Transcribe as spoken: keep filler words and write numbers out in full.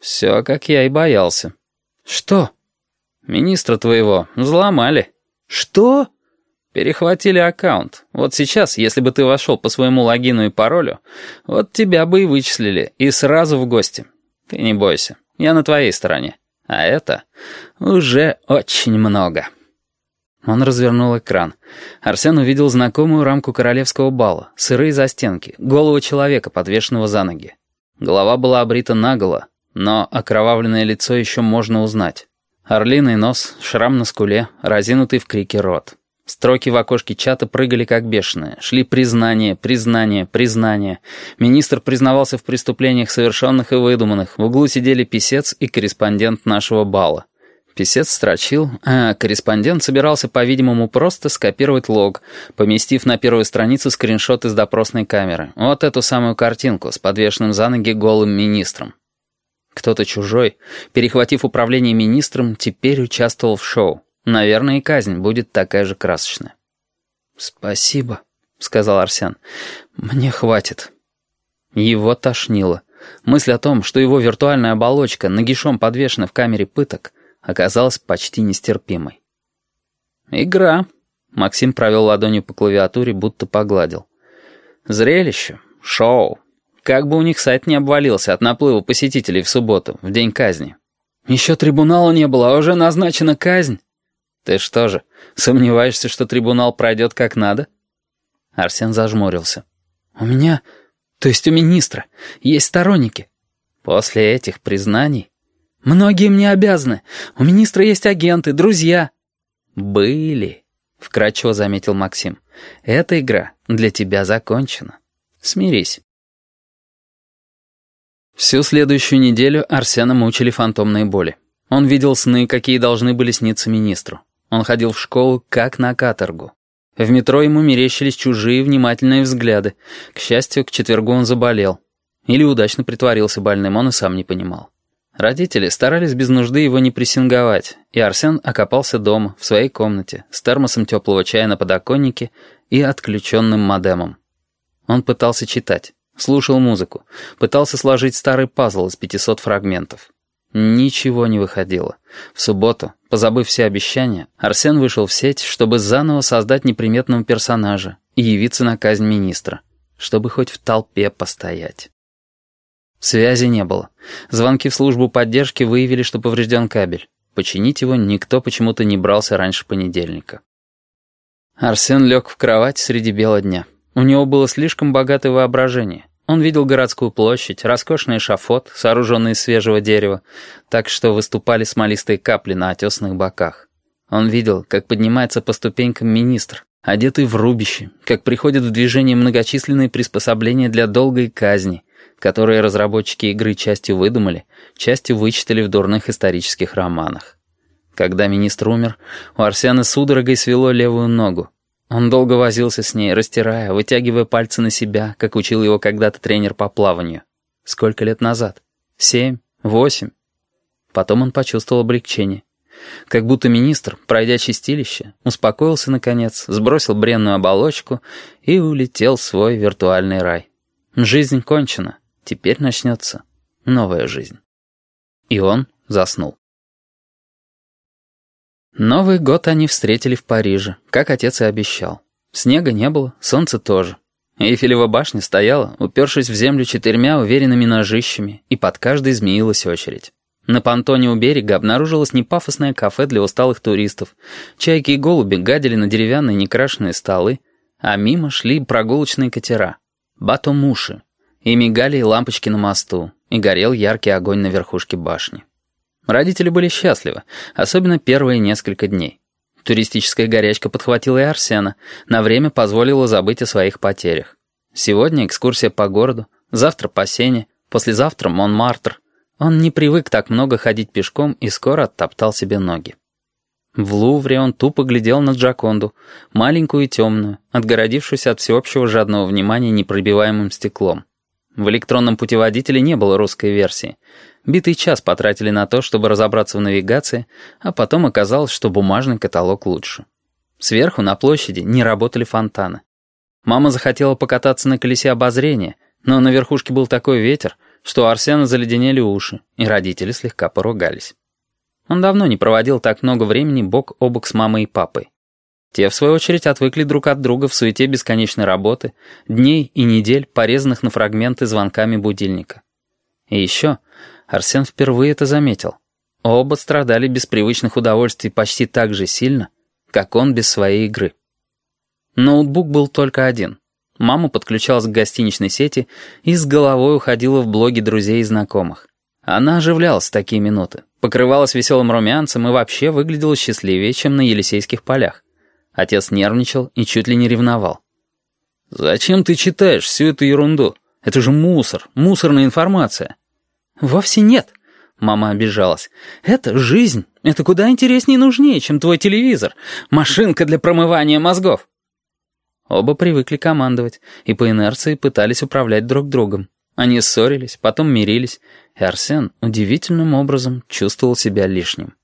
Все, как я и боялся. Что? Министра твоего взломали. Что? Перехватили аккаунт. Вот сейчас, если бы ты вошел по своему логину и паролю, вот тебя бы и вычислили, и сразу в гости. Ты не бойся, я на твоей стороне. А это уже очень много. Он развернул экран. Арсен увидел знакомую рамку королевского бала, сырые застенки, голову человека, подвешенного за ноги. Голова была обрита наголо, но окровавленное лицо еще можно узнать. Орлиный нос, шрам на скуле, разинутый в крике рот. Строки в окошке чата прыгали как бешеные. Шли признания, признания, признания. Министр признавался в преступлениях совершенных и выдуманных. В углу сидели писец и корреспондент нашего бала. Писец строчил, а корреспондент собирался, по-видимому, просто скопировать лог, поместив на первую страницу скриншот из допросной камеры. Вот эту самую картинку с подвешенным за ноги голым министром. Кто-то чужой, перехватив управление министром, теперь участвовал в шоу. Наверное, и казнь будет такая же красочная. «Спасибо», — сказал Арсен. «Мне хватит». Его тошнило. Мысль о том, что его виртуальная оболочка нагишом подвешена в камере пыток, оказалась почти нестерпимой. «Игра», — Максим провел ладонью по клавиатуре, будто погладил. «Зрелище, шоу. Как бы у них сайт не обвалился от наплыва посетителей в субботу, в день казни». «Еще трибунала не было, а уже назначена казнь». «Ты что же, сомневаешься, что трибунал пройдет как надо?» Арсен зажмурился. «У меня, то есть у министра, есть сторонники». «После этих признаний...» «Многие мне обязаны. У министра есть агенты, друзья». «Были», — вкратчиво заметил Максим. «Эта игра для тебя закончена. Смирись». Всю следующую неделю Арсена мучили фантомные боли. Он видел сны, какие должны были сниться министру. Он ходил в школу, как на каторгу. В метро ему мерещились чужие внимательные взгляды. К счастью, к четвергу он заболел. Или удачно притворился больным, он и сам не понимал. Родители старались без нужды его не прессинговать, и Арсен окопался дома, в своей комнате, с термосом теплого чая на подоконнике и отключенным модемом. Он пытался читать, слушал музыку, пытался сложить старый пазл из пятисот фрагментов. Ничего не выходило. В субботу, позабыв все обещания, Арсен вышел в сеть, чтобы заново создать неприметного персонажа и явиться на казнь министра, чтобы хоть в толпе постоять. Связи не было. Звонки в службу поддержки выявили, что поврежден кабель. Починить его никто почему-то не брался раньше понедельника. Арсен лег в кровать среди бела дня. У него было слишком богатое воображение. Он видел городскую площадь, роскошный эшафот, сооруженный из свежего дерева, так что выступали смолистые капли на отесанных боках. Он видел, как поднимается по ступенькам министр, одетый в рубище, как приходят в движение многочисленные приспособления для долгой казни, которые разработчики игры частью выдумали, частью вычитали в дурных исторических романах. Когда министр умер, у Арсена судорогой свело левую ногу. Он долго возился с ней, растирая, вытягивая пальцы на себя, как учил его когда-то тренер по плаванию. Сколько лет назад? Семь? Восемь? Потом он почувствовал облегчение. Как будто министр, пройдя чистилище, успокоился наконец, сбросил бренную оболочку и улетел в свой виртуальный рай. Жизнь кончена. Теперь начнется новая жизнь. И он заснул. Новый год они встретили в Париже, как отец и обещал. Снега не было, солнца тоже. Эйфелева башня стояла, упершись в землю четырьмя уверенными ножищами, и под каждой змеилась очередь. На понтоне у берега обнаружилось непафосное кафе для усталых туристов. Чайки и голуби гадили на деревянные некрашенные столы, а мимо шли прогулочные катера. Батомуши. И мигали лампочки на мосту, и горел яркий огонь на верхушке башни. Родители были счастливы, особенно первые несколько дней. Туристическая горячка подхватила и Арсена, на время позволила забыть о своих потерях. Сегодня экскурсия по городу, завтра по Сене, послезавтра Монмартр. Он не привык так много ходить пешком и скоро оттоптал себе ноги. В Лувре он тупо глядел на Джоконду, маленькую и темную, отгородившуюся от всеобщего жадного внимания непробиваемым стеклом. В электронном путеводителе не было русской версии. Битый час потратили на то, чтобы разобраться в навигации, а потом оказалось, что бумажный каталог лучше. Сверху на площади не работали фонтаны. Мама захотела покататься на колесе обозрения, но на верхушке был такой ветер, что у Арсена заледенели уши, и родители слегка поругались. Он давно не проводил так много времени бок о бок с мамой и папой. Те, в свою очередь, отвыкли друг от друга в суете бесконечной работы, дней и недель, порезанных на фрагменты звонками будильника. И еще Арсен впервые это заметил. Оба страдали без привычных удовольствий почти так же сильно, как он без своей игры. Ноутбук был только один. Мама подключалась к гостиничной сети и с головой уходила в блоги друзей и знакомых. Она оживлялась в такие минуты, покрывалась веселым румянцем и вообще выглядела счастливее, чем на Елисейских полях. Отец нервничал и чуть ли не ревновал. «Зачем ты читаешь всю эту ерунду? Это же мусор, мусорная информация». «Вовсе нет», — мама обижалась. «Это жизнь. Это куда интереснее и нужнее, чем твой телевизор. Машинка для промывания мозгов». Оба привыкли командовать и по инерции пытались управлять друг другом. Они ссорились, потом мирились, и Арсен удивительным образом чувствовал себя лишним.